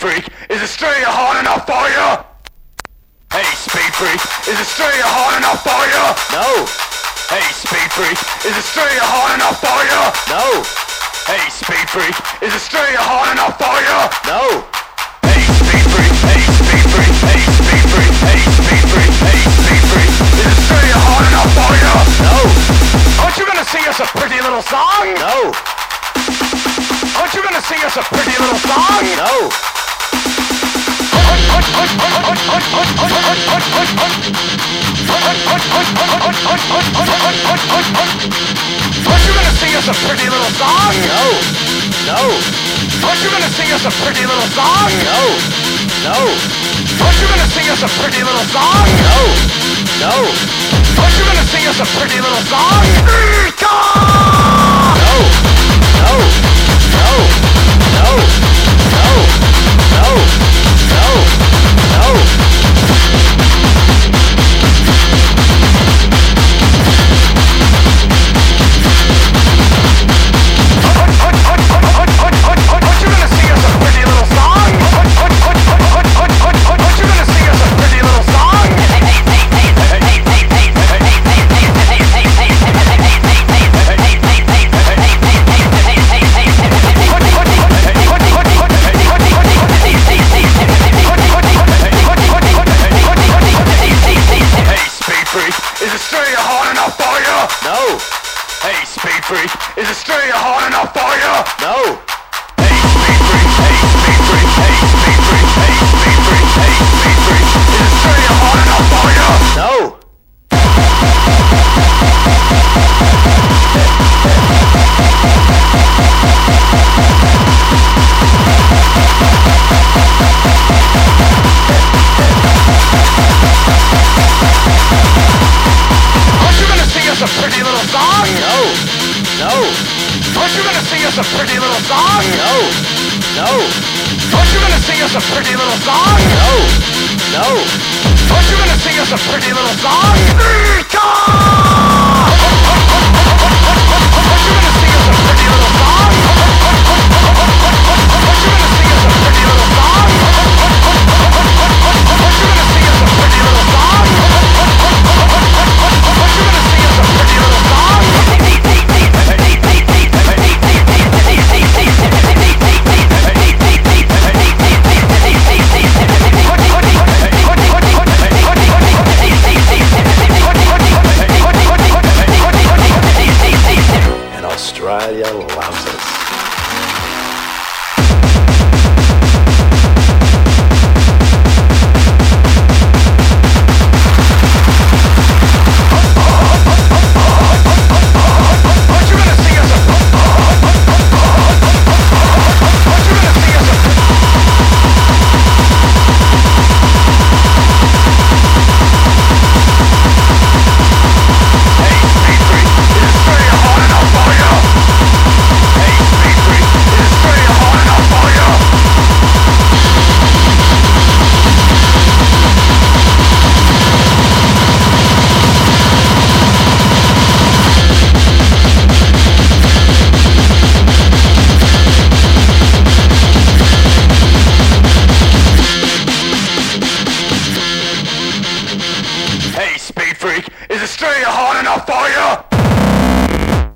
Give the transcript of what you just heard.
freak, is Australia hard enough for you? Hey, speed freak, is Australia hard enough for you? No. Hey, speed freak, is Australia hard enough for you? No. Hey, speed freak, is Australia hard enough for you? No. Hey, speed freak, hey, speed freak, hey, speed freak, hey, speed freak, hey, speed freak, is Australia hard enough for you? No. Aren't you gonna sing us a pretty little song? No. Aren't you gonna sing us a pretty little song? No. Aren't you gonna sing us a pretty little song? No. No. Aren't you gonna sing us a pretty little song? No. No. Aren't you gonna sing us a pretty little song? No. No. Aren't you gonna sing us a pretty little song? No. No. No. No. No. No. No. No. Aren't you gonna sing us a pretty little song? Aren't you gonna sing us a pretty little song? Hey, speed freak, is Australia hard enough for you? No. Hey, speed freak, is Australia hard enough for you? No. Hey, speed freak, hey, speed freak, hey, speed freak, hey, speed freak, hey, speed freak, is Australia hard enough for you? No. Aren't you gonna sing us a pretty little song? No. No. Aren't you gonna sing us a pretty little song? No. No. Aren't you gonna sing us a pretty little song? No. No. Aren't you gonna sing us a pretty little song?